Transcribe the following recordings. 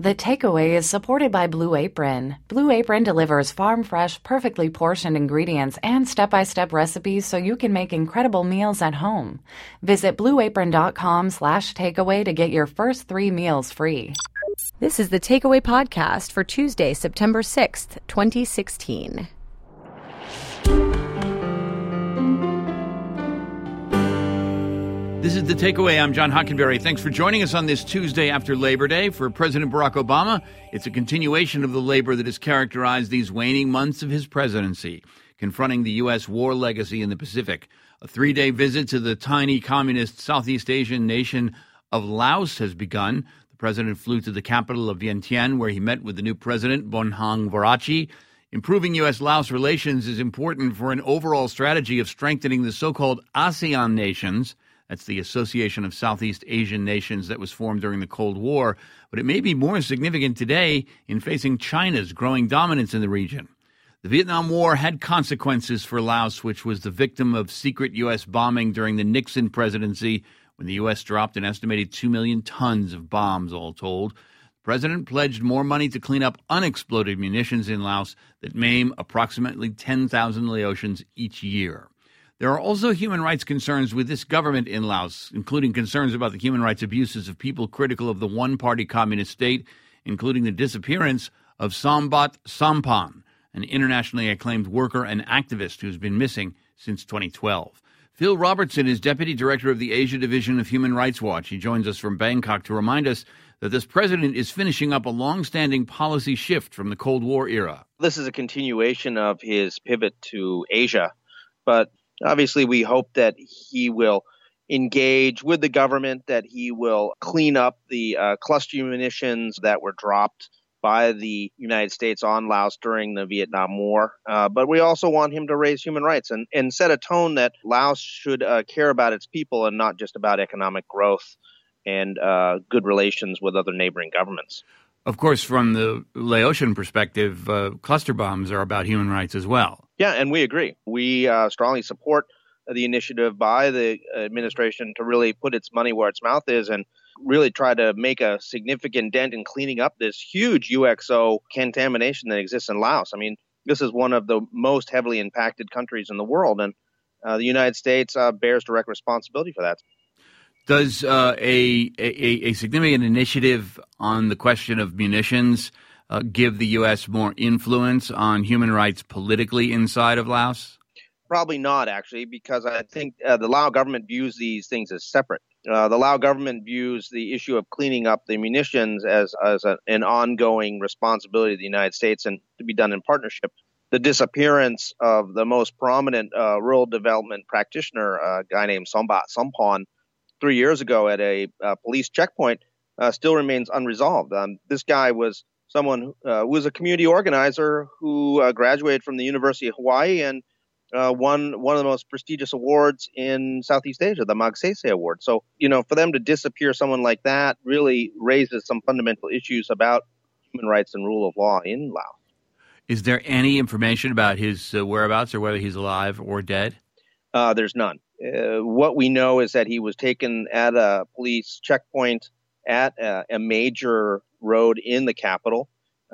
The Takeaway is supported by Blue Apron. Blue Apron delivers farm-fresh, perfectly portioned ingredients and step-by-step recipes so you can make incredible meals at home. Visit blueapron.com/takeaway to get your first 3 meals free. This is the Takeaway podcast for Tuesday, September 6th, 2016. This is The Takeaway. I'm John Hockenberry. Thanks for joining us on this Tuesday after Labor Day. For President Barack Obama, it's a continuation of the labor that has characterized these waning months of his presidency, confronting the U.S. war legacy in the Pacific. A 3-day visit to the tiny communist Southeast Asian nation of Laos has begun. The president flew to the capital of Vientiane, where he met with the new president, Bonhang Varachi. Improving U.S.-Laos relations is important for an overall strategy of strengthening the so-called ASEAN nations. That's the Association of Southeast Asian Nations that was formed during the Cold War, but it may be more significant today in facing China's growing dominance in the region. The Vietnam War had consequences for Laos, which was the victim of secret U.S. bombing during the Nixon presidency, when the U.S. dropped an estimated 2 million tons of bombs, all told. The president pledged more money to clean up unexploded munitions in Laos that maim approximately 10,000 Laotians each year. There are also human rights concerns with this government in Laos, including concerns about the human rights abuses of people critical of the one-party communist state, including the disappearance of Sombath Sompan, an internationally acclaimed worker and activist who's been missing since 2012. Phil Robertson is Deputy Director of the Asia Division of Human Rights Watch. He joins us from Bangkok to remind us that this president is finishing up a long-standing policy shift from the Cold War era. This is a continuation of his pivot to Asia, but obviously, we hope that he will engage with the government, that he will clean up the cluster munitions that were dropped by the United States on Laos during the Vietnam War. But we also want him to raise human rights and set a tone that Laos should care about its people and not just about economic growth and good relations with other neighboring governments. Of course, from the Laotian perspective, cluster bombs are about human rights as well. Yeah, and we agree. We strongly support the initiative by the administration to really put its money where its mouth is and really try to make a significant dent in cleaning up this huge UXO contamination that exists in Laos. I mean, this is one of the most heavily impacted countries in the world, and the United States bears direct responsibility for that. Does a significant initiative on the question of munitions give the U.S. more influence on human rights politically inside of Laos? Probably not, actually, because I think the Lao government views these things as separate. The Lao government views the issue of cleaning up the munitions as an ongoing responsibility of the United States and to be done in partnership. The disappearance of the most prominent rural development practitioner, a guy named Sombath Sompan, 3 years ago at a police checkpoint still remains unresolved. This guy was someone who was a community organizer who graduated from the University of Hawaii and won one of the most prestigious awards in Southeast Asia, the Magsaysay Award. So, for them to disappear someone like that really raises some fundamental issues about human rights and rule of law in Laos. Is there any information about his whereabouts or whether he's alive or dead? There's none. What we know is that he was taken at a police checkpoint at a major road in the capital.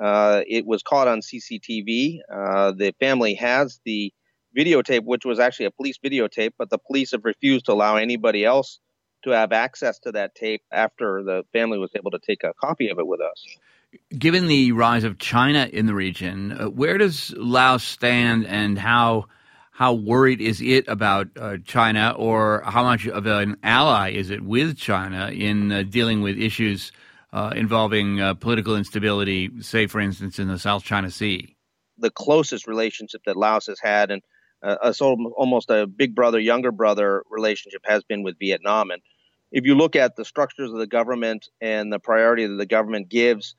It was caught on CCTV. The family has the videotape, which was actually a police videotape, but the police have refused to allow anybody else to have access to that tape after the family was able to take a copy of it with us. Given the rise of China in the region, where does Laos stand and how worried is it about China, or how much of an ally is it with China in dealing with issues involving political instability, say, for instance, in the South China Sea? The closest relationship that Laos has had, and almost a big brother, younger brother relationship, has been with Vietnam. And if you look at the structures of the government and the priority that the government gives,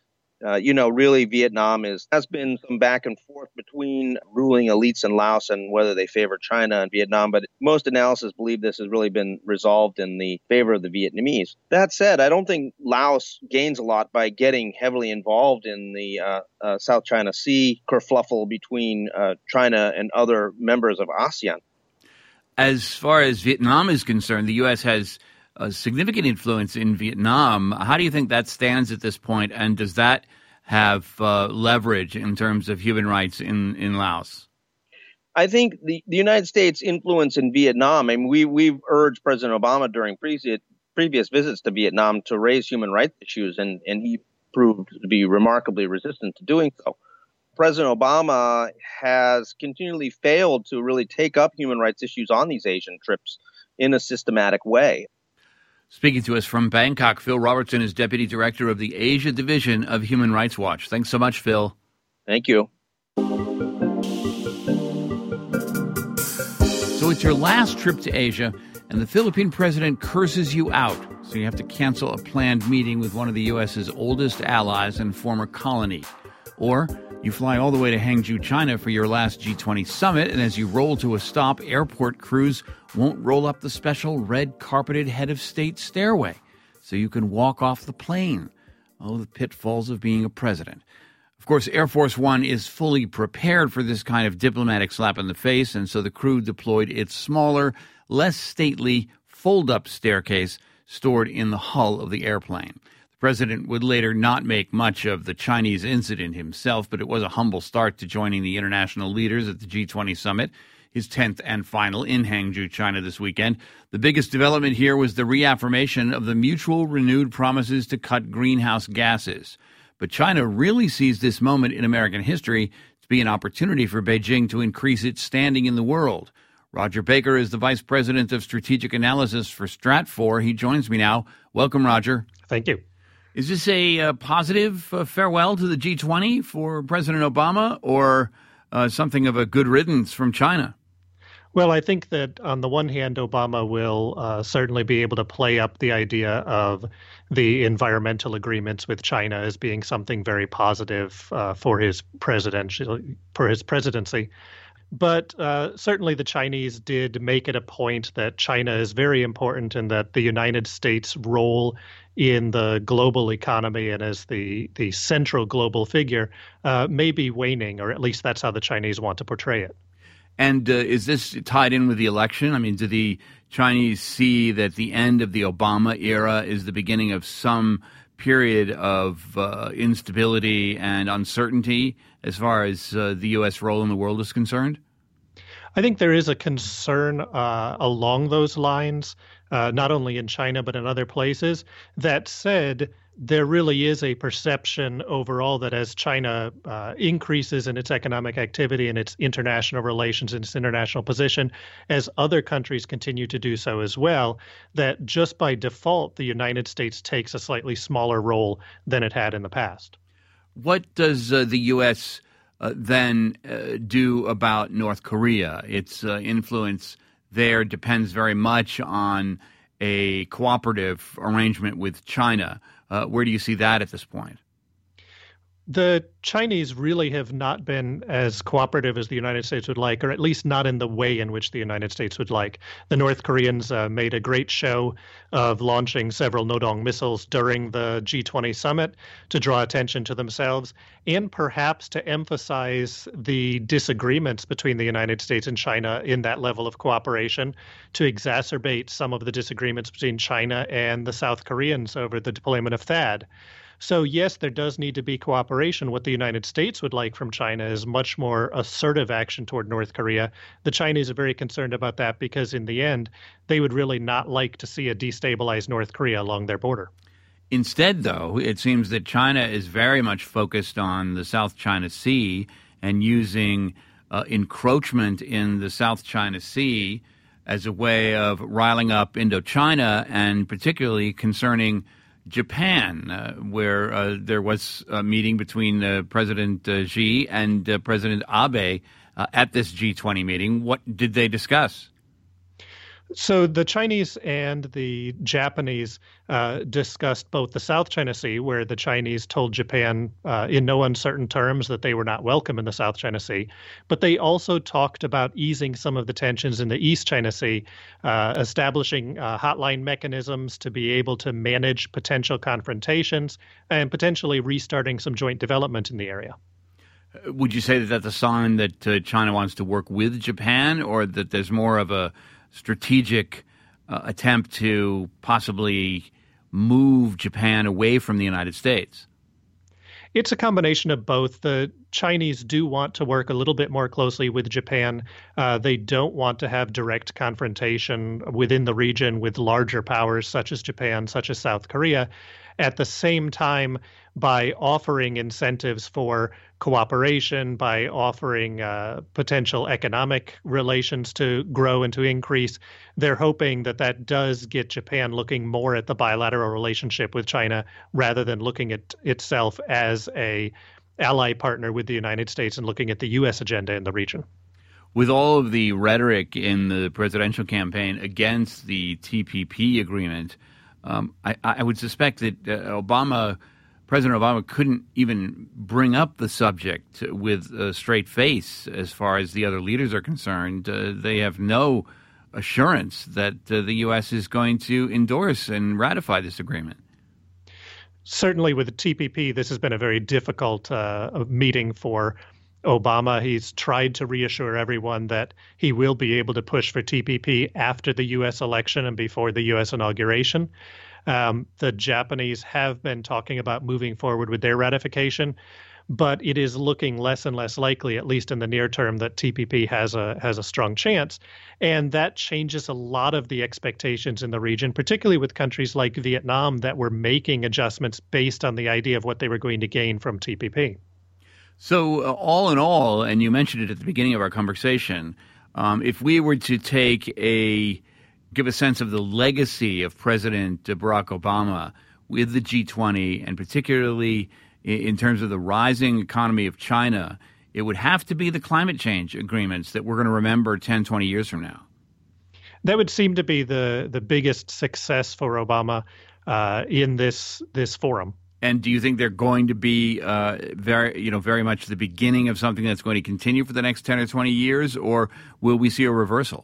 really Vietnam has been some back and forth between ruling elites in Laos and whether they favor China and Vietnam. But most analysis believe this has really been resolved in the favor of the Vietnamese. That said, I don't think Laos gains a lot by getting heavily involved in the South China Sea kerfluffle between China and other members of ASEAN. As far as Vietnam is concerned, the U.S. has a significant influence in Vietnam. How do you think that stands at this point, and does that have leverage in terms of human rights in Laos? I think the United States' influence in Vietnam, I mean, we've urged President Obama during previous visits to Vietnam to raise human rights issues, and he proved to be remarkably resistant to doing so. President Obama has continually failed to really take up human rights issues on these Asian trips in a systematic way. Speaking to us from Bangkok, Phil Robertson is Deputy Director of the Asia Division of Human Rights Watch. Thanks so much, Phil. Thank you. So it's your last trip to Asia, and the Philippine president curses you out. So you have to cancel a planned meeting with one of the U.S.'s oldest allies and former colony. Or you fly all the way to Hangzhou, China for your last G20 summit, and as you roll to a stop, airport crews won't roll up the special red-carpeted head of state stairway so you can walk off the plane. Oh, the pitfalls of being a president. Of course, Air Force One is fully prepared for this kind of diplomatic slap in the face, and so the crew deployed its smaller, less stately, fold-up staircase stored in the hull of the airplane. The president would later not make much of the Chinese incident himself, but it was a humble start to joining the international leaders at the G20 summit, his 10th and final in Hangzhou, China this weekend. The biggest development here was the reaffirmation of the mutual renewed promises to cut greenhouse gases. But China really sees this moment in American history to be an opportunity for Beijing to increase its standing in the world. Roger Baker is the Vice President of Strategic Analysis for Stratfor. He joins me now. Welcome, Roger. Thank you. Is this a positive farewell to the G20 for President Obama, or something of a good riddance from China? Well, I think that on the one hand, Obama will certainly be able to play up the idea of the environmental agreements with China as being something very positive for his presidency. But certainly the Chinese did make it a point that China is very important and that the United States' role in the global economy and as the central global figure may be waning, or at least that's how the Chinese want to portray it. And is this tied in with the election? I mean, do the Chinese see that the end of the Obama era is the beginning of some period of instability and uncertainty as far as the U.S. role in the world is concerned? I think there is a concern along those lines, not only in China but in other places. That said, there really is a perception overall that as China increases in its economic activity and its international relations and its international position, as other countries continue to do so as well, that just by default, the United States takes a slightly smaller role than it had in the past. What does the U.S. Then do about North Korea? Its influence there depends very much on a cooperative arrangement with China. Where do you see that at this point? The Chinese really have not been as cooperative as the United States would like, or at least not in the way in which the United States would like. The North Koreans made a great show of launching several Nodong missiles during the G20 summit to draw attention to themselves and perhaps to emphasize the disagreements between the United States and China in that level of cooperation, to exacerbate some of the disagreements between China and the South Koreans over the deployment of THAAD. So, yes, there does need to be cooperation. What the United States would like from China is much more assertive action toward North Korea. The Chinese are very concerned about that because, in the end, they would really not like to see a destabilized North Korea along their border. Instead, though, it seems that China is very much focused on the South China Sea and using encroachment in the South China Sea as a way of riling up Indochina, and particularly concerning Japan, where there was a meeting between President Xi and President Abe at this G20 meeting. What did they discuss? So the Chinese and the Japanese discussed both the South China Sea, where the Chinese told Japan in no uncertain terms that they were not welcome in the South China Sea, but they also talked about easing some of the tensions in the East China Sea, establishing hotline mechanisms to be able to manage potential confrontations and potentially restarting some joint development in the area. Would you say that that's a sign that China wants to work with Japan, or that there's more of a strategic attempt to possibly move Japan away from the United States? It's a combination of both. The Chinese do want to work a little bit more closely with Japan. They don't want to have direct confrontation within the region with larger powers such as Japan, such as South Korea. At the same time, by offering incentives for cooperation, by offering potential economic relations to grow and to increase, they're hoping that that does get Japan looking more at the bilateral relationship with China rather than looking at itself as a ally partner with the United States and looking at the U.S. agenda in the region. With all of the rhetoric in the presidential campaign against the TPP agreement, I would suspect that President Obama couldn't even bring up the subject with a straight face as far as the other leaders are concerned. They have no assurance that the U.S. is going to endorse and ratify this agreement. Certainly with the TPP, this has been a very difficult meeting for Obama. He's tried to reassure everyone that he will be able to push for TPP after the U.S. election and before the U.S. inauguration. The Japanese have been talking about moving forward with their ratification, but it is looking less and less likely, at least in the near term, that TPP has a strong chance. And that changes a lot of the expectations in the region, particularly with countries like Vietnam that were making adjustments based on the idea of what they were going to gain from TPP. So all in all, and you mentioned it at the beginning of our conversation, if we were to give a sense of the legacy of President Barack Obama with the G20, and particularly in terms of the rising economy of China, it would have to be the climate change agreements that we're going to remember 10, 20 years from now. That would seem to be the biggest success for Obama in this forum. And do you think they're going to be very much the beginning of something that's going to continue for the next 10 or 20 years, or will we see a reversal?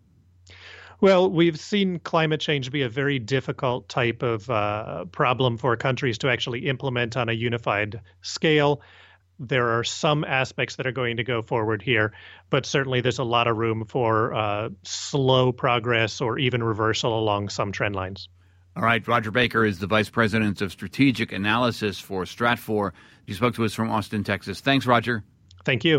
Well, we've seen climate change be a very difficult type of problem for countries to actually implement on a unified scale. There are some aspects that are going to go forward here, but certainly there's a lot of room for slow progress or even reversal along some trend lines. All right. Roger Baker is the Vice President of Strategic Analysis for Stratfor. He spoke to us from Austin, Texas. Thanks, Roger. Thank you.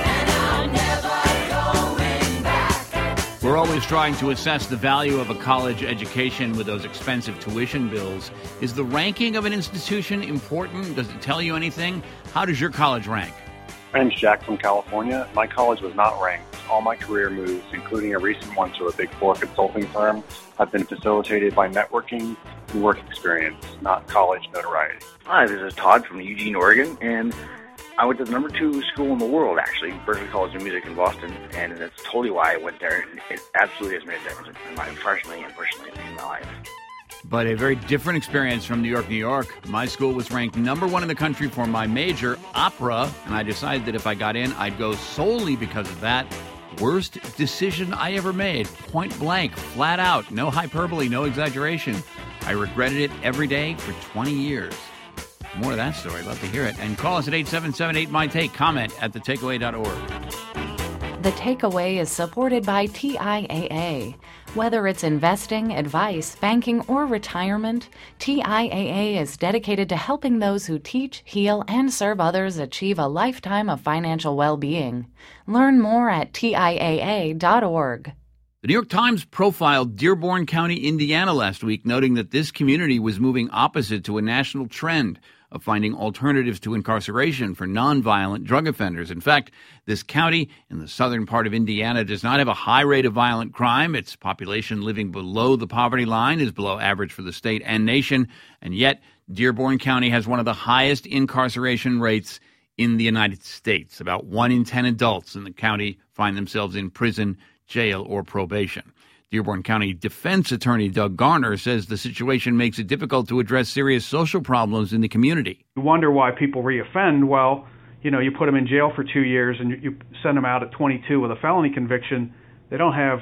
We're always trying to assess the value of a college education with those expensive tuition bills. Is the ranking of an institution important? Does it tell you anything? How does your college rank? My name's Jack from California. My college was not ranked. All my career moves, including a recent one to a Big Four consulting firm, have been facilitated by networking and work experience, not college notoriety. Hi, this is Todd from Eugene, Oregon, and I went to the number 2 school in the world, actually, Berklee College of Music in Boston, and that's totally why I went there. It absolutely has made a difference in my personally in my life. But a very different experience from New York, New York. My school was ranked number 1 in the country for my major, opera, and I decided that if I got in, I'd go solely because of that. Worst decision I ever made. Point blank, flat out, no hyperbole, no exaggeration. I regretted it every day for 20 years. More of that story. Love to hear it. And call us at 877-8MY-TAKE. Comment at thetakeaway.org. The Takeaway is supported by TIAA. Whether it's investing, advice, banking, or retirement, TIAA is dedicated to helping those who teach, heal, and serve others achieve a lifetime of financial well-being. Learn more at TIAA.org. The New York Times profiled Dearborn County, Indiana last week, noting that this community was moving opposite to a national trend of finding alternatives to incarceration for nonviolent drug offenders. In fact, this county in the southern part of Indiana does not have a high rate of violent crime. Its population living below the poverty line is below average for the state and nation. And yet, Dearborn County has one of the highest incarceration rates in the United States. About 1 in 10 adults in the county find themselves in prison, jail, or probation. Dearborn County Defense Attorney Doug Garner says the situation makes it difficult to address serious social problems in the community. You wonder why people reoffend. Well, you put them in jail for 2 years and you send them out at 22 with a felony conviction. They don't have,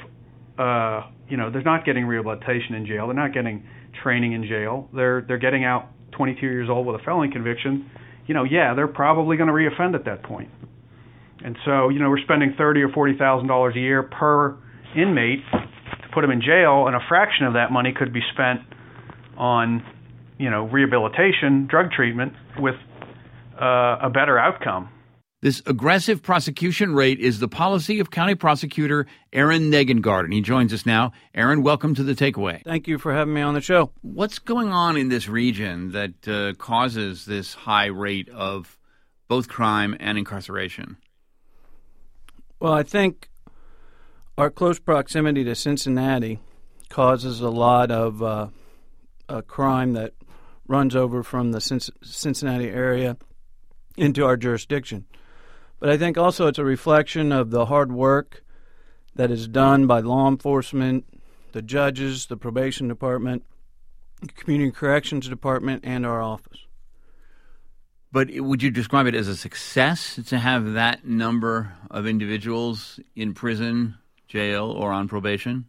they're not getting rehabilitation in jail. They're not getting training in jail. They're getting out 22 years old with a felony conviction. They're probably going to reoffend at that point. And so, we're spending $30,000 or $40,000 a year per inmate to put them in jail, and a fraction of that money could be spent on, rehabilitation, drug treatment with a better outcome. This aggressive prosecution rate is the policy of County Prosecutor Aaron Negengarten. He joins us now. Aaron, welcome to The Takeaway. Thank you for having me on the show. What's going on in this region that causes this high rate of both crime and incarceration? Well, I think our close proximity to Cincinnati causes a lot of crime that runs over from the Cincinnati area into our jurisdiction. But I think also it's a reflection of the hard work that is done by law enforcement, the judges, the probation department, the community corrections department, and our office. But would you describe it as a success to have that number of individuals in prison, jail, or on probation?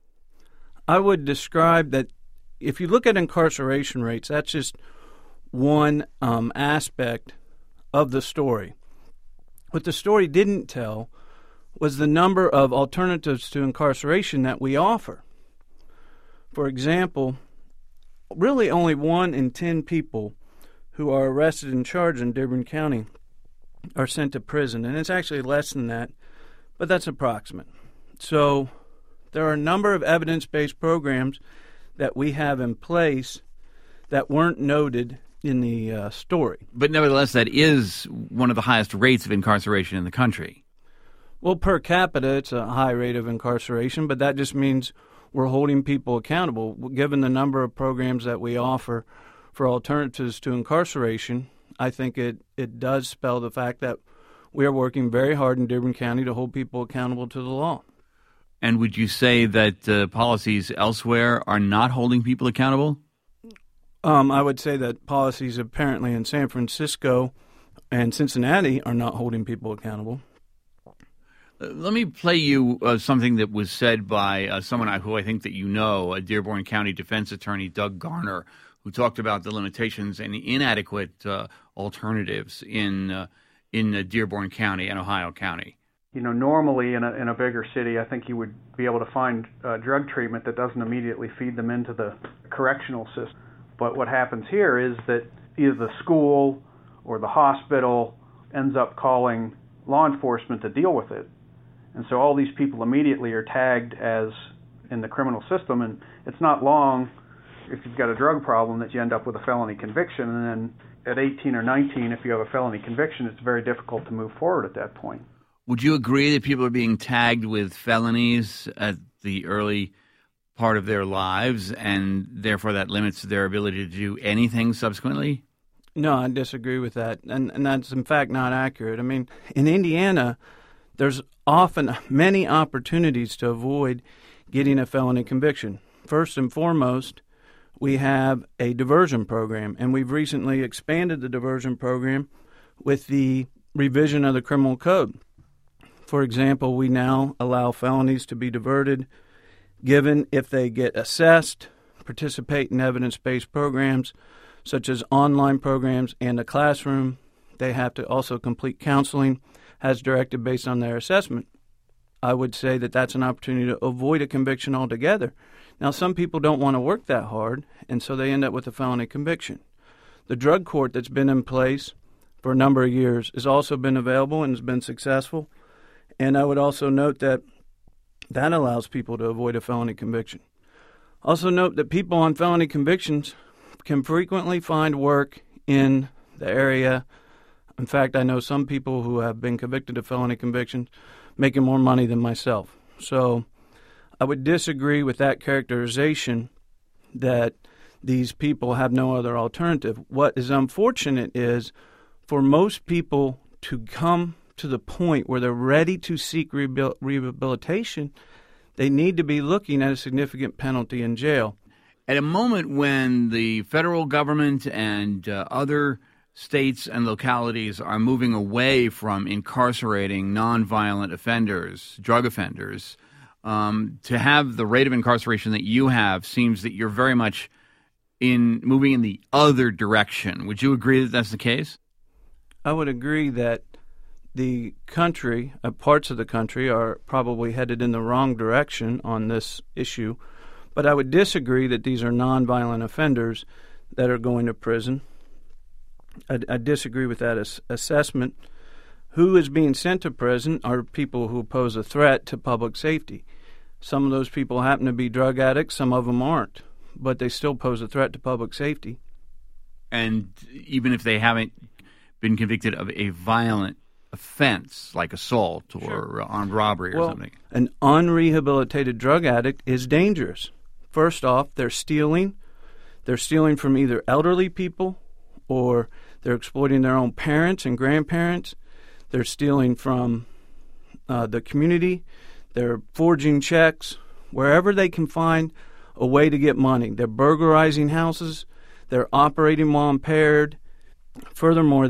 I would describe that if you look at incarceration rates, that's just one aspect of the story. What the story didn't tell was the number of alternatives to incarceration that we offer. For example, really only 1 in 10 people who are arrested and charged in Dearborn County are sent to prison, and it's actually less than that, but that's approximate. So there are a number of evidence-based programs that we have in place that weren't noted in the story. But nevertheless, that is one of the highest rates of incarceration in the country. Well, per capita, it's a high rate of incarceration, but that just means we're holding people accountable. Given the number of programs that we offer for alternatives to incarceration, I think it does spell the fact that we are working very hard in Dearborn County to hold people accountable to the law. And would you say that policies elsewhere are not holding people accountable? I would say that policies apparently in San Francisco and Cincinnati are not holding people accountable. Let me play you something that was said by someone who I think that you know, a Dearborn County defense attorney, Doug Garner, who talked about the limitations and inadequate alternatives in Dearborn County and Ohio County. Normally in a bigger city, I think you would be able to find drug treatment that doesn't immediately feed them into the correctional system. But what happens here is that either the school or the hospital ends up calling law enforcement to deal with it. And so all these people immediately are tagged as in the criminal system, and it's not long if you've got a drug problem that you end up with a felony conviction, and then at 18 or 19, if you have a felony conviction, it's very difficult to move forward at that point. Would you agree that people are being tagged with felonies at the early part of their lives, and therefore that limits their ability to do anything subsequently? No, I disagree with that, and that's in fact not accurate. I mean, in Indiana, there's often many opportunities to avoid getting a felony conviction. First and foremost, we have a diversion program, and we've recently expanded the diversion program with the revision of the criminal code. For example, we now allow felonies to be diverted given if they get assessed, participate in evidence-based programs such as online programs and a classroom. They have to also complete counseling as directed based on their assessment. I would say that that's an opportunity to avoid a conviction altogether. Now, some people don't want to work that hard, and so they end up with a felony conviction. The drug court that's been in place for a number of years has also been available and has been successful. And I would also note that that allows people to avoid a felony conviction. Also note that people on felony convictions can frequently find work in the area. In fact, I know some people who have been convicted of felony convictions making more money than myself. So I would disagree with that characterization that these people have no other alternative. What is unfortunate is for most people to come to the point where they're ready to seek rehabilitation, they need to be looking at a significant penalty in jail. At a moment when the federal government and other states and localities are moving away from incarcerating nonviolent offenders, drug offenders, to have the rate of incarceration that you have seems that you're very much moving in the other direction. Would you agree that that's the case? I would agree that the country, parts of the country, are probably headed in the wrong direction on this issue. But I would disagree that these are nonviolent offenders that are going to prison. I disagree with that assessment. Who is being sent to prison are people who pose a threat to public safety. Some of those people happen to be drug addicts, some of them aren't, but they still pose a threat to public safety. And even if they haven't been convicted of a violent offense like assault or armed robbery or something. An unrehabilitated drug addict is dangerous. First off, they're stealing. They're stealing from either elderly people or they're exploiting their own parents and grandparents. They're stealing from the community. They're forging checks wherever they can find a way to get money. They're burglarizing houses. They're operating while impaired. Furthermore,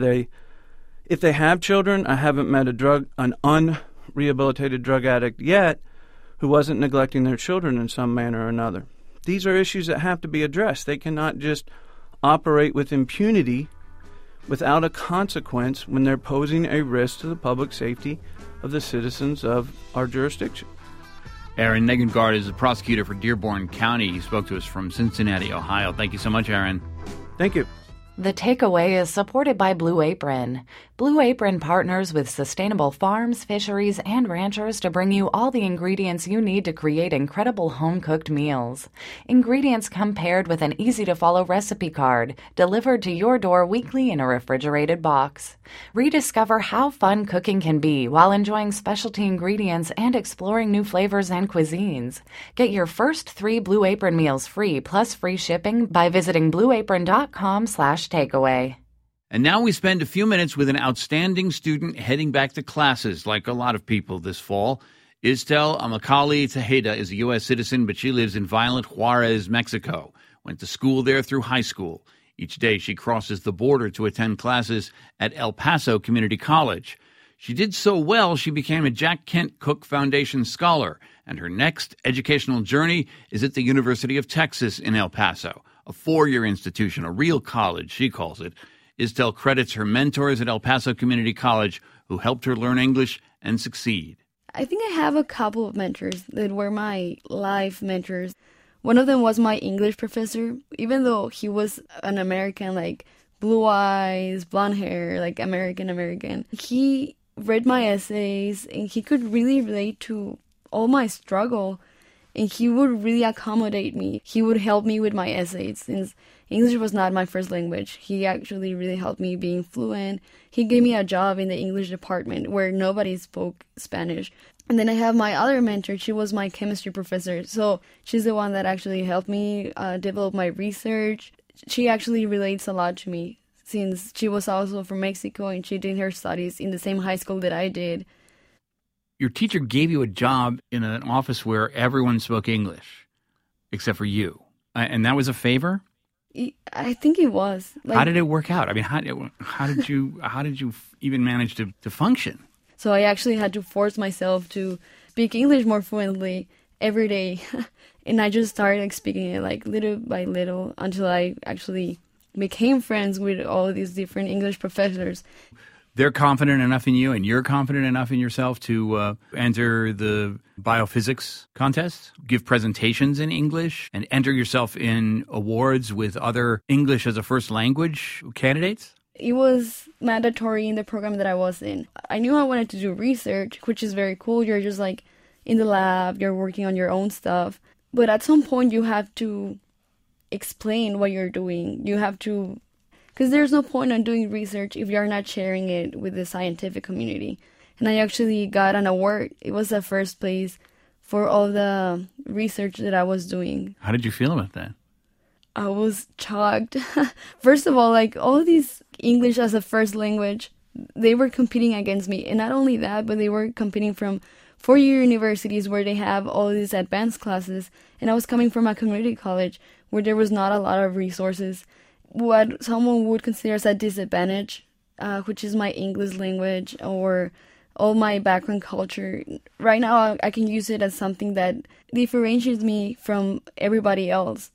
if they have children, I haven't met an unrehabilitated drug addict yet who wasn't neglecting their children in some manner or another. These are issues that have to be addressed. They cannot just operate with impunity without a consequence when they're posing a risk to the public safety of the citizens of our jurisdiction. Aaron Negengard is a prosecutor for Dearborn County. He spoke to us from Cincinnati, Ohio. Thank you so much, Aaron. Thank you. The Takeaway is supported by Blue Apron. Blue Apron partners with sustainable farms, fisheries, and ranchers to bring you all the ingredients you need to create incredible home-cooked meals. Ingredients come paired with an easy-to-follow recipe card, delivered to your door weekly in a refrigerated box. Rediscover how fun cooking can be while enjoying specialty ingredients and exploring new flavors and cuisines. Get your first 3 Blue Apron meals free plus free shipping by visiting blueapron.com/takeaway. And now we spend a few minutes with an outstanding student heading back to classes, like a lot of people this fall. Istel Amacali Tejeda is a U.S. citizen, but she lives in violent Juarez, Mexico. Went to school there through high school. Each day she crosses the border to attend classes at El Paso Community College. She did so well, she became a Jack Kent Cooke Foundation scholar, and her next educational journey is at the University of Texas in El Paso, a 4-year institution, a real college, she calls it. Istel credits her mentors at El Paso Community College who helped her learn English and succeed. I think I have a couple of mentors that were my life mentors. One of them was my English professor. Even though he was an American, like blue eyes, blonde hair, like American, he read my essays and he could really relate to all my struggle. And he would really accommodate me. He would help me with my essays. Since English was not my first language, he actually really helped me being fluent. He gave me a job in the English department where nobody spoke Spanish. And then I have my other mentor. She was my chemistry professor. So she's the one that actually helped me develop my research. She actually relates a lot to me since she was also from Mexico and she did her studies in the same high school that I did. Your teacher gave you a job in an office where everyone spoke English, except for you. And that was a favor? I think it was. How did it work out? I mean, how did you even manage to function? So I actually had to force myself to speak English more fluently every day. And I just started speaking it like little by little until I actually became friends with all these different English professors. They're confident enough in you and you're confident enough in yourself to enter the biophysics contest, give presentations in English, and enter yourself in awards with other English as a first language candidates? It was mandatory in the program that I was in. I knew I wanted to do research, which is very cool. You're just like in the lab, you're working on your own stuff. But at some point you have to explain what you're doing. You have to... Because there's no point in doing research if you're not sharing it with the scientific community. And I actually got an award. It was the first place for all the research that I was doing. How did you feel about that? I was shocked. First of all, like all these English as a first language, they were competing against me. And not only that, but they were competing from 4-year universities where they have all these advanced classes. And I was coming from a community college where there was not a lot of resources. What someone would consider as a disadvantage, which is my English language or all my background culture. Right now, I can use it as something that differentiates me from everybody else.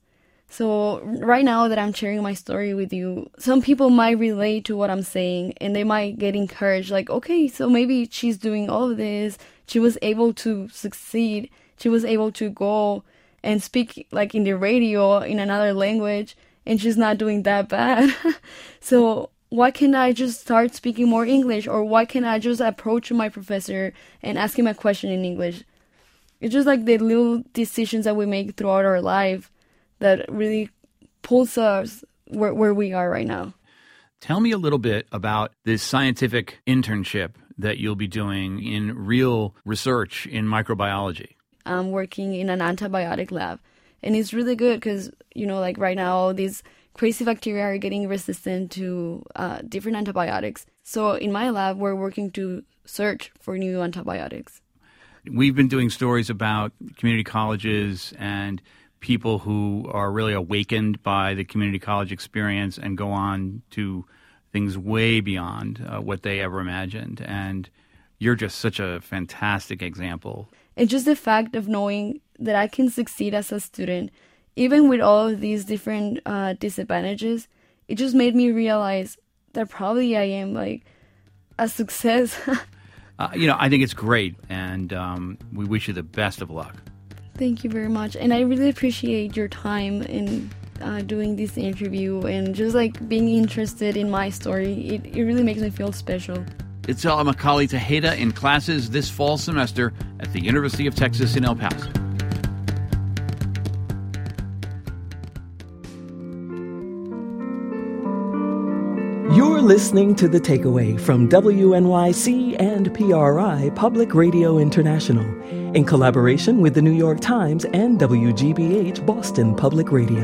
So right now that I'm sharing my story with you, some people might relate to what I'm saying and they might get encouraged, like, okay, so maybe she's doing all of this. She was able to succeed. She was able to go and speak like in the radio in another language, and she's not doing that bad. So why can't I just start speaking more English? Or why can't I just approach my professor and ask him a question in English? It's just like the little decisions that we make throughout our life that really pulls us where we are right now. Tell me a little bit about this scientific internship that you'll be doing in real research in microbiology. I'm working in an antibiotic lab, and it's really good because, like right now, these crazy bacteria are getting resistant to different antibiotics. So in my lab, we're working to search for new antibiotics. We've been doing stories about community colleges and people who are really awakened by the community college experience and go on to things way beyond what they ever imagined. And you're just such a fantastic example. And just the fact of knowing that I can succeed as a student, even with all of these different disadvantages, it just made me realize that probably I am like a success. I think it's great, and we wish you the best of luck. Thank you very much. And I really appreciate your time in doing this interview and just like being interested in my story. It really makes me feel special. Itzel Amicali Tejeda in classes this fall semester at the University of Texas in El Paso. You're listening to The Takeaway from WNYC and PRI Public Radio International in collaboration with the New York Times and WGBH Boston Public Radio.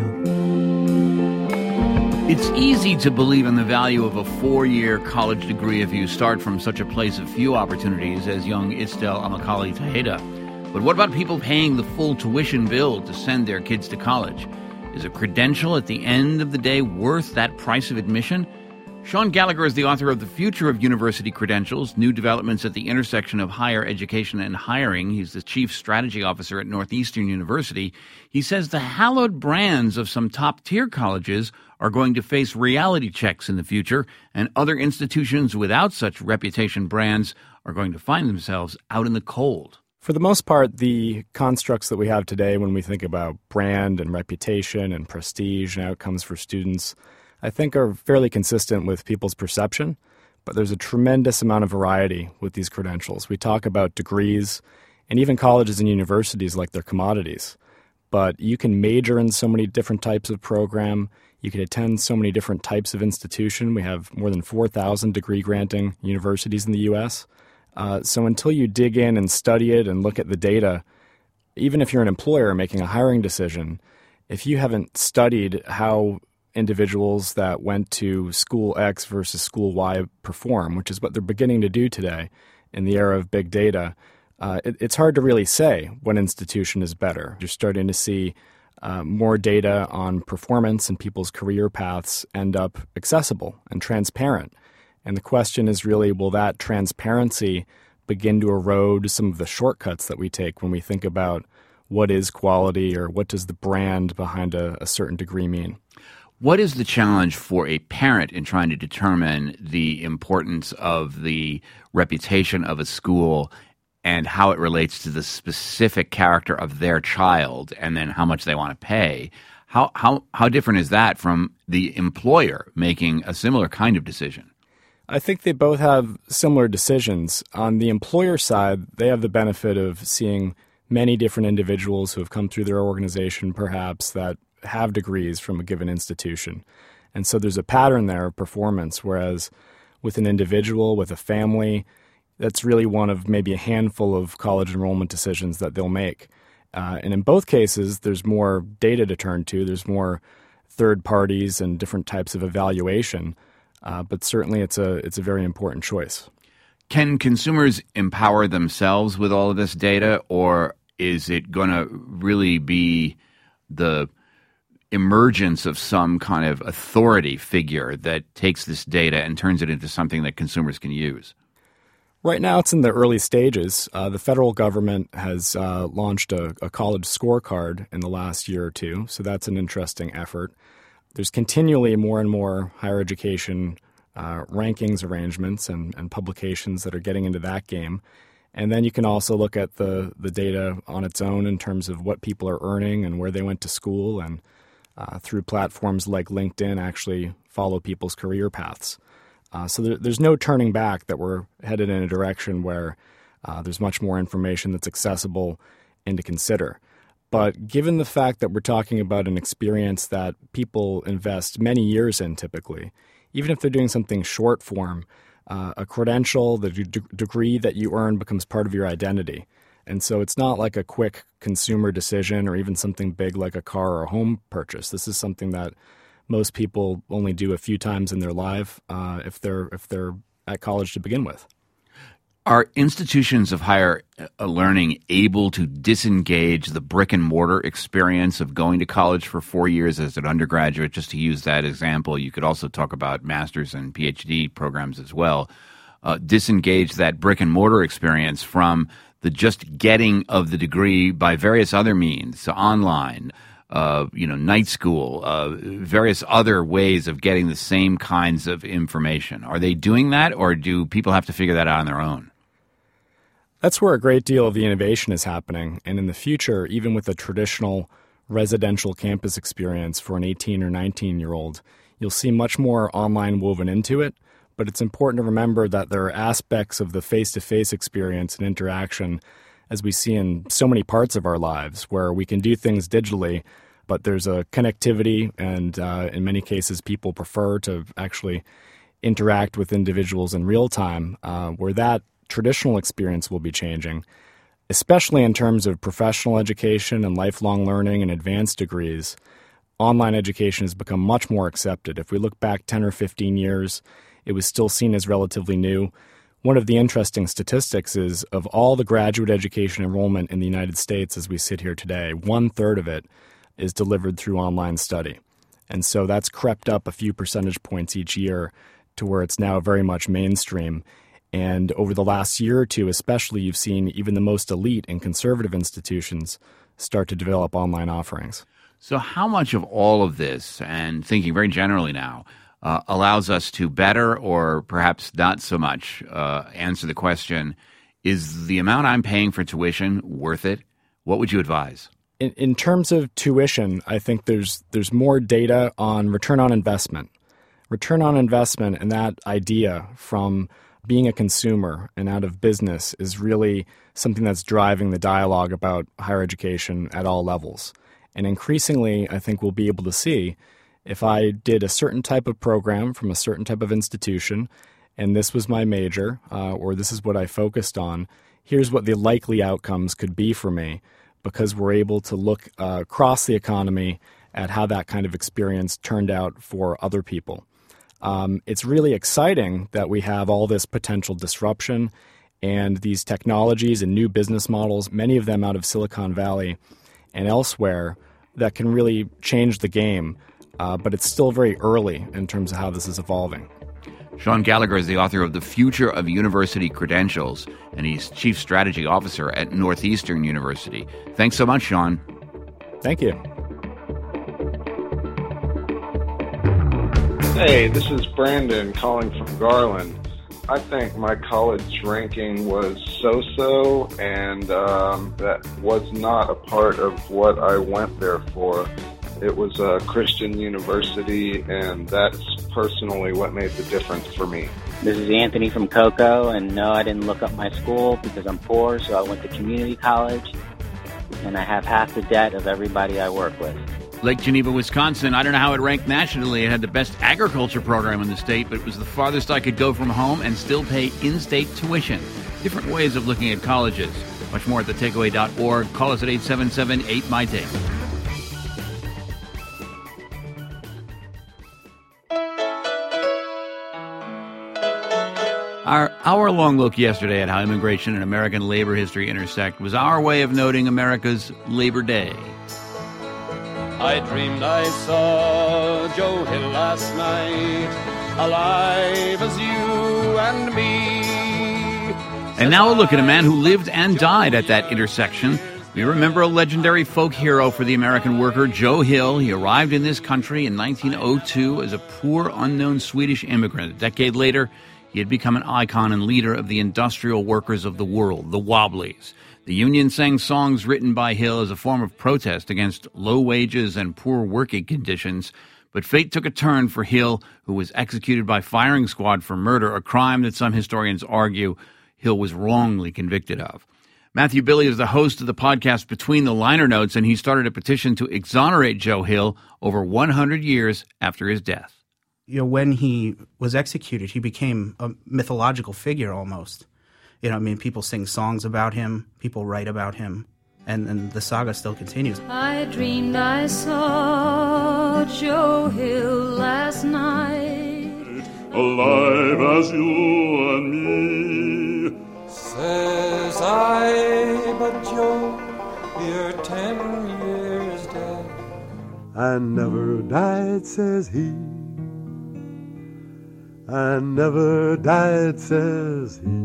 It's easy to believe in the value of a 4-year college degree if you start from such a place of few opportunities as young Itzel Amicali Tejeda. But what about people paying the full tuition bill to send their kids to college? Is a credential at the end of the day worth that price of admission? Sean Gallagher is the author of The Future of University Credentials, New Developments at the Intersection of Higher Education and Hiring. He's the Chief Strategy Officer at Northeastern University. He says the hallowed brands of some top-tier colleges are going to face reality checks in the future, and other institutions without such reputation brands are going to find themselves out in the cold. For the most part, the constructs that we have today when we think about brand and reputation and prestige and outcomes for students, I think are fairly consistent with people's perception, but there's a tremendous amount of variety with these credentials. We talk about degrees, and even colleges and universities like they're commodities, but you can major in so many different types of program. You can attend so many different types of institution. We have more than 4,000 degree-granting universities in the U.S. So until you dig in and study it and look at the data, even if you're an employer making a hiring decision, if you haven't studied how individuals that went to school X versus school Y perform, which is what they're beginning to do today in the era of big data, it's hard to really say what institution is better. You're starting to see more data on performance and people's career paths end up accessible and transparent. And the question is really, will that transparency begin to erode some of the shortcuts that we take when we think about what is quality or what does the brand behind a certain degree mean? What is the challenge for a parent in trying to determine the importance of the reputation of a school and how it relates to the specific character of their child and then how much they want to pay? How different is that from the employer making a similar kind of decision? I think they both have similar decisions. On the employer side, they have the benefit of seeing many different individuals who have come through their organization, perhaps, that have degrees from a given institution. And so there's a pattern there of performance, whereas with an individual, with a family, that's really one of maybe a handful of college enrollment decisions that they'll make. And in both cases, there's more data to turn to. There's more third parties and different types of evaluation. But certainly it's a very important choice. Can consumers empower themselves with all of this data, or is it going to really be the emergence of some kind of authority figure that takes this data and turns it into something that consumers can use? Right now, it's in the early stages. The federal government has launched a college scorecard in the last year or two, so that's an interesting effort. There's continually more and more higher education rankings arrangements and publications that are getting into that game. And then you can also look at the data on its own in terms of what people are earning and where they went to school, and through platforms like LinkedIn actually follow people's career paths. So there's no turning back that we're headed in a direction where there's much more information that's accessible and to consider. But given the fact that we're talking about an experience that people invest many years in typically, even if they're doing something short form, a credential, the degree that you earn becomes part of your identity. And so it's not like a quick consumer decision or even something big like a car or a home purchase. This is something that most people only do a few times in their life if they're at college to begin with. Are institutions of higher learning able to disengage the brick and mortar experience of going to college for 4 years as an undergraduate? Just to use that example, you could also talk about master's and PhD programs as well. Disengage that brick and mortar experience from the just getting of the degree by various other means, so online, night school, various other ways of getting the same kinds of information. Are they doing that, or do people have to figure that out on their own? That's where a great deal of the innovation is happening. And in the future, even with a traditional residential campus experience for an 18 or 19-year-old, you'll see much more online woven into it. But it's important to remember that there are aspects of the face-to-face experience and interaction, as we see in so many parts of our lives, where we can do things digitally, but there's a connectivity, and in many cases people prefer to actually interact with individuals in real time, where that traditional experience will be changing, especially in terms of professional education and lifelong learning and advanced degrees. Online education has become much more accepted. If we look back 10 or 15 years, it was still seen as relatively new. One of the interesting statistics is of all the graduate education enrollment in the United States as we sit here today, 1/3 of it is delivered through online study. And so that's crept up a few percentage points each year to where it's now very much mainstream. And over the last year or two especially, you've seen even the most elite and conservative institutions start to develop online offerings. So how much of all of this, and thinking very generally now, allows us to better or perhaps not so much answer the question, is the amount I'm paying for tuition worth it? What would you advise? In terms of tuition, I think there's more data on return on investment. Return on investment and that idea from being a consumer and out of business is really something that's driving the dialogue about higher education at all levels. And increasingly, I think we'll be able to see if I did a certain type of program from a certain type of institution, and this was my major, or this is what I focused on, here's what the likely outcomes could be for me, because we're able to look across the economy at how that kind of experience turned out for other people. It's really exciting that we have all this potential disruption and these technologies and new business models, many of them out of Silicon Valley and elsewhere, that can really change the game. But it's still very early in terms of how this is evolving. Sean Gallagher is the author of The Future of University Credentials, and he's Chief Strategy Officer at Northeastern University. Thanks so much, Sean. Thank you. Hey, this is Brandon calling from Garland. I think my college ranking was so-so, and that was not a part of what I went there for. It was a Christian university, and that's personally what made the difference for me. This is Anthony from Cocoa, and no, I didn't look up my school because I'm poor, so I went to community college, and I have half the debt of everybody I work with. Lake Geneva, Wisconsin. I don't know how it ranked nationally. It had the best agriculture program in the state, but it was the farthest I could go from home and still pay in-state tuition. Different ways of looking at colleges. Much more at thetakeaway.org. Call us at 877-8MY-TAKE. Our hour-long look yesterday at how immigration and American labor history intersect was our way of noting America's Labor Day. I dreamed I saw Joe Hill last night, alive as you and me. And now a look at a man who lived and died at that intersection. We remember a legendary folk hero for the American worker, Joe Hill. He arrived in this country in 1902 as a poor, unknown Swedish immigrant. A decade later, he had become an icon and leader of the industrial workers of the world, the Wobblies. The union sang songs written by Hill as a form of protest against low wages and poor working conditions. But fate took a turn for Hill, who was executed by firing squad for murder, a crime that some historians argue Hill was wrongly convicted of. Matthew Billy is the host of the podcast Between the Liner Notes, and he started a petition to exonerate Joe Hill over 100 years after his death. You know, when he was executed, he became a mythological figure almost. You know, I mean, people sing songs about him, people write about him, and the saga still continues. I dreamed I saw Joe Hill last night, alive as you and me. Says I, but Joe, you're 10 years dead. I never died, says he. I never died, says he.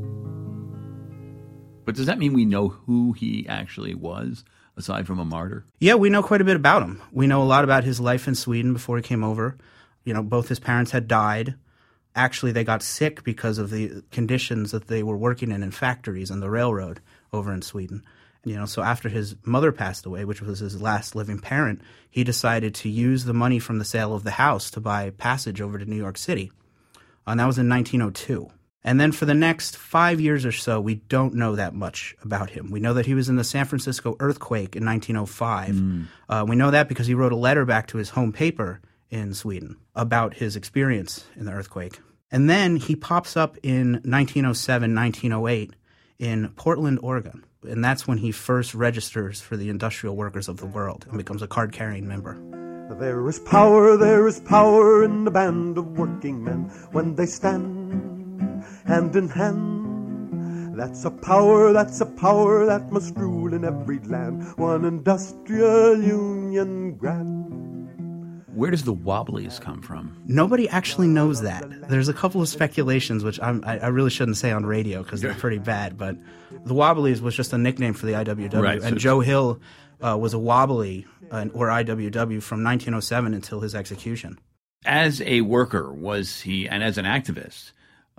But does that mean we know who he actually was, aside from a martyr? Yeah, we know quite a bit about him. We know a lot about his life in Sweden before he came over. You know, both his parents had died. Actually, they got sick because of the conditions that they were working in factories and the railroad over in Sweden. You know, so after his mother passed away, which was his last living parent, he decided to use the money from the sale of the house to buy passage over to New York City. And that was in 1902. And then for the next 5 years or so, we don't know that much about him. We know that he was in the San Francisco earthquake in 1905. We know that because he wrote a letter back to his home paper in Sweden about his experience in the earthquake. And then he pops up in 1907, 1908 in Portland, Oregon. And that's when he first registers for the Industrial Workers of the World and becomes a card-carrying member. There is power in the band of working men when they stand hand in hand. That's a power that must rule in every land. One industrial union grand. Where does the Wobblies come from? Nobody actually knows that. There's a couple of speculations, which I really shouldn't say on radio because they're pretty bad, but the Wobblies was just a nickname for the IWW. Right, and Joe Hill was a Wobbly or IWW from 1907 until his execution. As a worker, was he, and as an activist,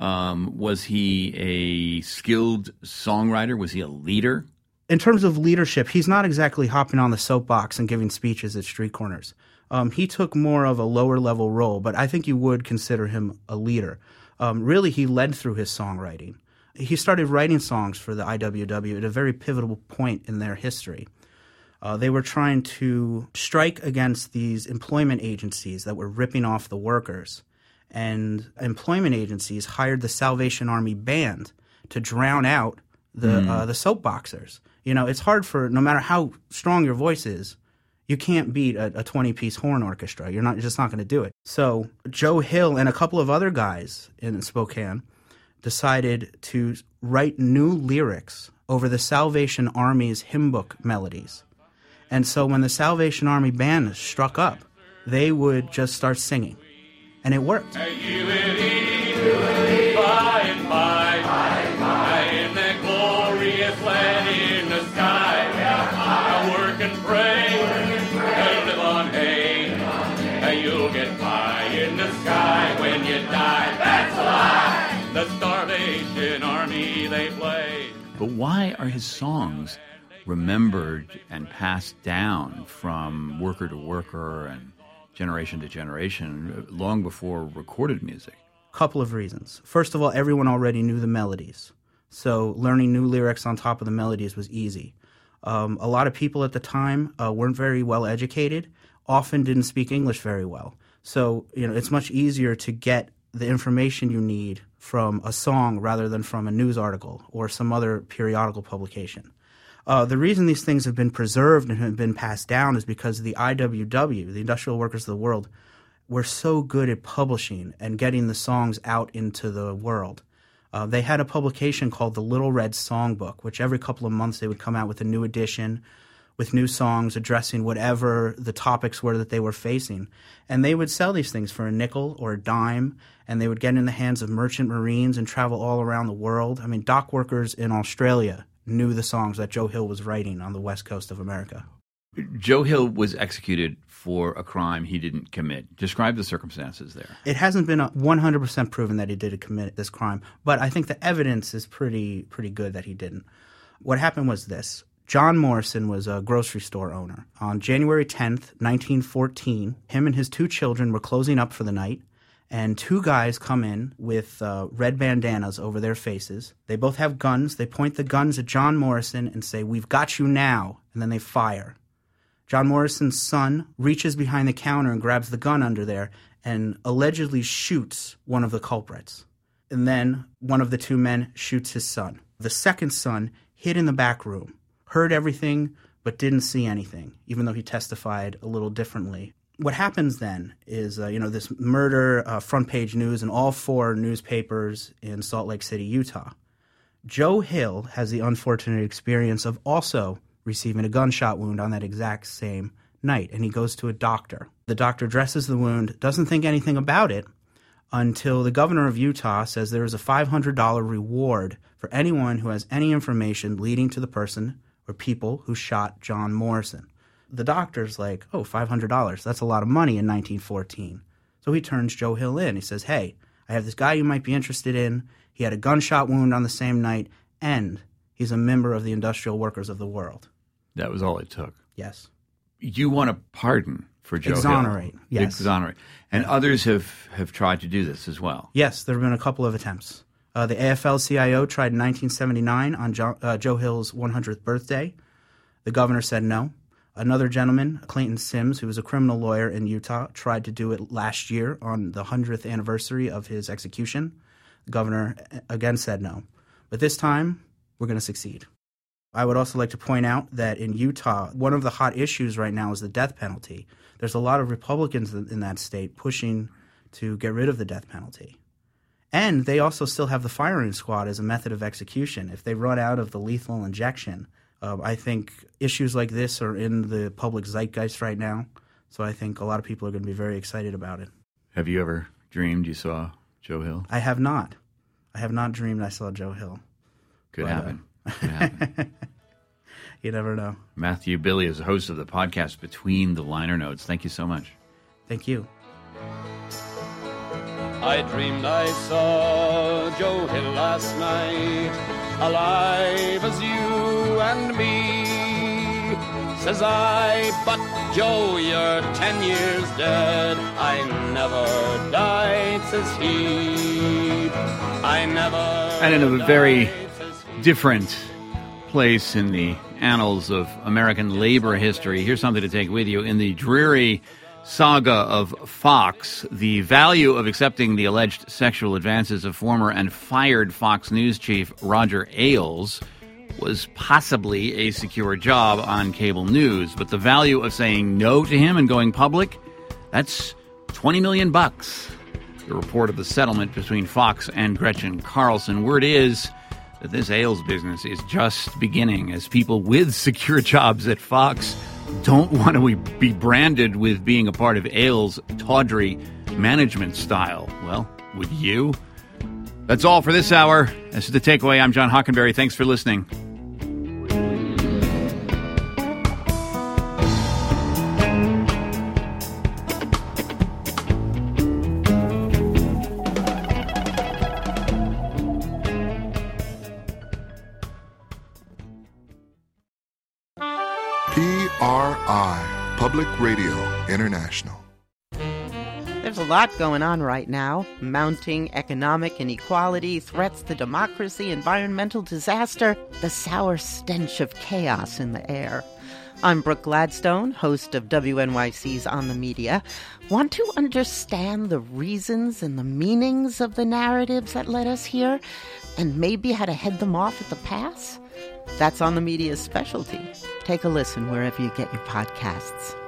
was he a skilled songwriter? Was he a leader? In terms of leadership, he's not exactly hopping on the soapbox and giving speeches at street corners. He took more of a lower-level role, but I think you would consider him a leader. Really, he led through his songwriting. He started writing songs for the IWW at a very pivotal point in their history. They were trying to strike against these employment agencies that were ripping off the workers. And employment agencies hired the Salvation Army Band to drown out the soapboxers. You know, it's hard for, no matter how strong your voice is, you can't beat a 20-piece horn orchestra. You're just not going to do it. So Joe Hill and a couple of other guys in Spokane decided to write new lyrics over the Salvation Army's hymn book melodies. And so when the Salvation Army Band struck up, they would just start singing. And it worked. And you will eat by and by, in that glorious land in the sky. Work and pray, and live on hay, and you'll get pie in the sky when you die. That's a lie! The Starvation Army they play. But why are his songs remembered and passed down from worker to worker and generation to generation long before recorded music? Couple of reasons. First of all, everyone already knew the melodies. So learning new lyrics on top of the melodies was easy. A lot of people at the time weren't very well educated, often didn't speak English very well. So, you know, it's much easier to get the information you need from a song rather than from a news article or some other periodical publication. The reason these things have been preserved and have been passed down is because the IWW, the Industrial Workers of the World, were so good at publishing and getting the songs out into the world. They had a publication called the Little Red Songbook, which every couple of months they would come out with a new edition with new songs addressing whatever the topics were that they were facing. And they would sell these things for a nickel or a dime, and they would get in the hands of merchant marines and travel all around the world. I mean, dock workers in Australia knew the songs that Joe Hill was writing on the west coast of America. Joe Hill was executed for a crime he didn't commit. Describe the circumstances there. It hasn't been 100% proven that he did commit this crime, but I think the evidence is pretty good that he didn't. What happened was this. John Morrison was a grocery store owner. On January 10th, 1914, him and his 2 children were closing up for the night, and 2 guys come in with red bandanas over their faces. They both have guns. They point the guns at John Morrison and say, "We've got you now," and then they fire. John Morrison's son reaches behind the counter and grabs the gun under there and allegedly shoots one of the culprits. And then one of the 2 men shoots his son. The second son hid in the back room, heard everything, but didn't see anything, even though he testified a little differently. What happens then is, this murder, front page news in all 4 newspapers in Salt Lake City, Utah. Joe Hill has the unfortunate experience of also receiving a gunshot wound on that exact same night, and he goes to a doctor. The doctor dresses the wound, doesn't think anything about it until the governor of Utah says there is a $500 reward for anyone who has any information leading to the person or people who shot John Morrison. The doctor's like, oh, $500, that's a lot of money in 1914. So he turns Joe Hill in. He says, hey, I have this guy you might be interested in. He had a gunshot wound on the same night, and he's a member of the Industrial Workers of the World. That was all it took. Yes. You want a pardon for Joe Exonerate, Hill. yes. Exonerate. And others have tried to do this as well. Yes, there have been a couple of attempts. The AFL-CIO tried in 1979 on Joe Hill's 100th birthday. The governor said no. Another gentleman, Clayton Sims, who was a criminal lawyer in Utah, tried to do it last year on the 100th anniversary of his execution. The governor again said no. But this time, we're going to succeed. I would also like to point out that in Utah, one of the hot issues right now is the death penalty. There's a lot of Republicans in that state pushing to get rid of the death penalty. And they also still have the firing squad as a method of execution. If they run out of the lethal injection, I think issues like this are in the public zeitgeist right now. So I think a lot of people are going to be very excited about it. Have you ever dreamed you saw Joe Hill? I have not. I have not dreamed I saw Joe Hill. Could happen. Could happen. You never know. Matthew Billy is the host of the podcast Between the Liner Notes. Thank you so much. Thank you. I dreamed I saw Joe Hill last night, alive as you and me. Says I, but Joe, you're 10 years dead. I never died, says he. I never. And in a very different place in the annals of American labor history, here's something to take with you. In the dreary saga of Fox, the value of accepting the alleged sexual advances of former and fired Fox News chief Roger Ailes was possibly a secure job on cable news, but the value of saying no to him and going public, that's $20 million. The report of the settlement between Fox and Gretchen Carlson. Word is that this Ailes business is just beginning, as people with secure jobs at Fox don't want to be branded with being a part of Ailes' tawdry management style. Well, would you? That's all for this hour. This is The Takeaway. I'm John Hockenberry. Thanks for listening. PRI, Public Radio International. There's a lot going on right now. Mounting economic inequality, threats to democracy, environmental disaster, the sour stench of chaos in the air. I'm Brooke Gladstone, host of WNYC's On the Media. Want to understand the reasons and the meanings of the narratives that led us here, and maybe how to head them off at the pass? That's On the Media's specialty. Take a listen wherever you get your podcasts.